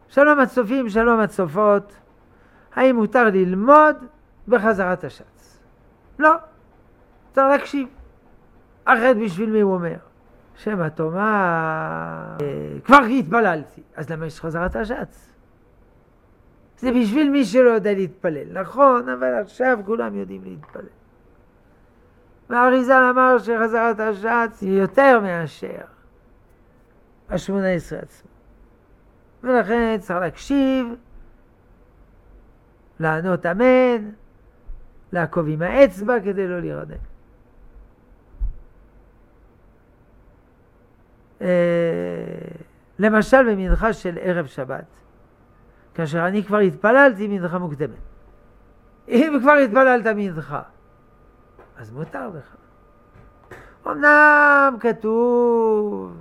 שלום הצופים, שלום הצופות. האם מותר ללמוד בחזרת השץ? לא, צריך להקשיב. אחרת בשביל מי הוא אומר? שמא תאמר, כבר התפללתי, אז למה יש חזרת השץ? זה בשביל מי שלא יודע להתפלל, נכון, אבל עכשיו כולם יודעים להתפלל. והאריז"ל אמר שחזרת השץ היא יותר מאשר ה-18 עצמו. ולכן צריך להקשיב, לענות אמן, לעקוב עם האצבע כדי לא להירדם. למשל במנחה של ערב שבת, כאשר אני כבר התפללתי מנחה מוקדמת. אם כבר התפללת מנחה, אז מותר לך. אמנם כתוב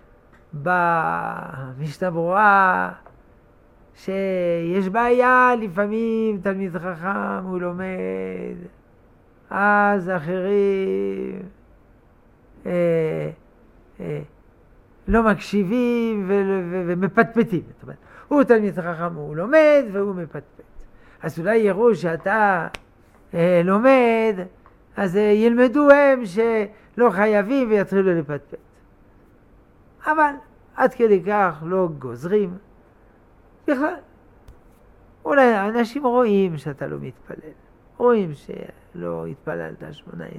במשנה ברורה שיש בעיה, לפעמים תלמיד חכם הוא לומד, אז אחרים לא מקשיבים ומפטפטים. זאת אומרת, הוא תלמיד חכם, הוא לומד והוא מפטפט. אז אולי יראו שאתה לומד, אז ילמדו הם שלא חייבים ויתחילו לפטפט. אבל עד כדי כך לא גוזרים. בכלל, אולי אנשים רואים שאתה לא מתפלל, רואים שלא התפללת 18.